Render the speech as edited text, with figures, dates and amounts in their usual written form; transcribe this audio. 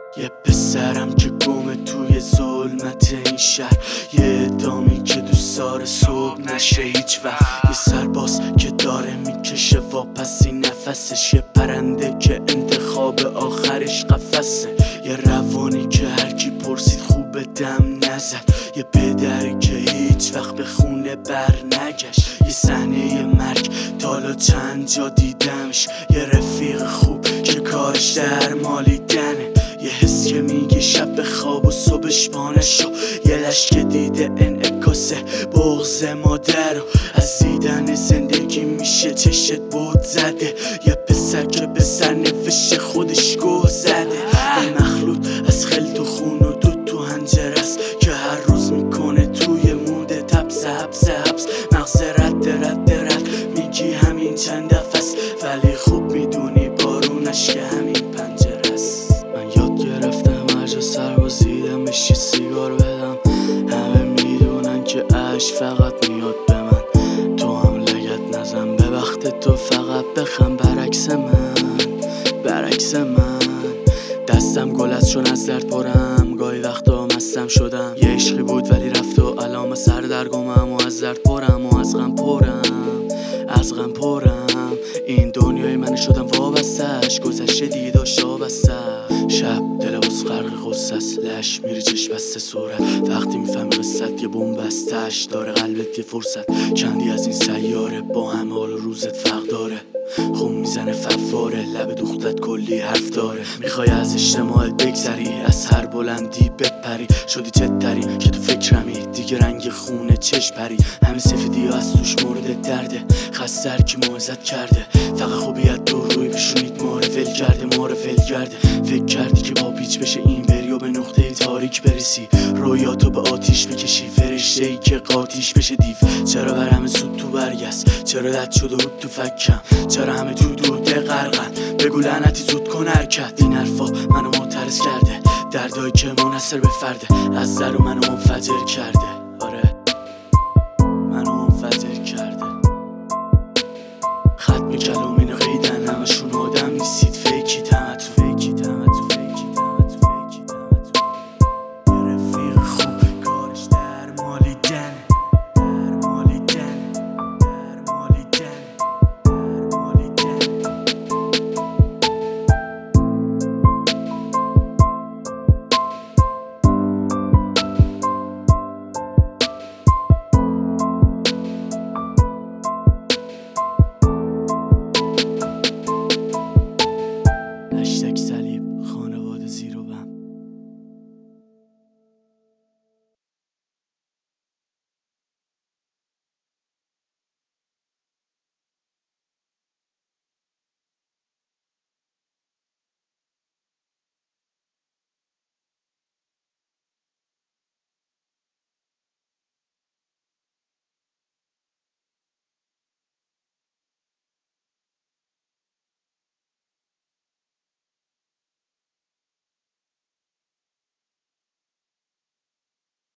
یه پسرم که گمه توی ظلمت این شهر، یه ادامی که دوست داره صبح نشه هیچ وقت، یه سرباز که داره میکشه واپسی نفسش، یه پرنده که انتخاب آخرش قفسه، یه روانی که هرکی پرسید خوب دم نزد، یه پدری که هیچ وقت به خونه بر نگشت، یه صحنه مرگ تالا چند جا دیدمش، یه رفیق خوب که کارش در مالیدنه، یه حس که میگه شب به خواب و صبحش پا نشو، یه لش که دیده انعکاس بغض مادر و از دیدن زندگی میشه چشت بود زده، یه پسر که به سرنوشت خودش گوه زده، یه مخلوط از خلط و خون و دود تو حنجره است که هر روز میکنه توی موده تبس حبس مغز رد میگی همین چند دفعه است، ولی خوب میدونی بارونش که همین پنجره است. من یاد گرفتم هر جا سربازیدم بهش سیگار بدم، همه میدونن که عشق فقط میاد به من، تو هم لگت نزن به وقت تو فقط بخم، برعکس من دستم گل است چون از درد پرم، گاهی وقتا مستم شدم، یه عشقی بود ولی رفت و الان سردرگمم و از درد پرم و از غم پرم، این دنیای من شدم وابستش، گذشته دیگه داشت آبسته، شب دلواز غرق غصه است، لش میری چشم بسته صورت، وقتی میفهمی قصت یه بمب بستش داره قلبت یه فرصت، چندی از این سیاره با همه حال روزت فرق داره، خون میزنه فواره لب دوختت کلی حرف داره، میخوای از اجتماعت بگذری از هر بلندی بپری، شدی چتری که تو فکرمی دیگه رنگ خونه چشم پری، همه سفیدی ها از توش مورد درده، خسته هر کی موعظت کرده، فقط خوبیت دور روی پیشونیت ماره ول کرده، فکر کردی که با پیچ بشه این بری و به نقطه تاریک برسی، رویاتو به آتیش بکشی، فرشته ای که قاتیش بشه دیو، چرا بر همه سود تو برگست، چرا دد شد و رود تو فکم، چرا همه تو دوده غرقن، بگو لعنتی زود کن حرکت، این حرفا منو معترض کرده، دردایی که منحصر به فرده، از در و منو منفجر کرده.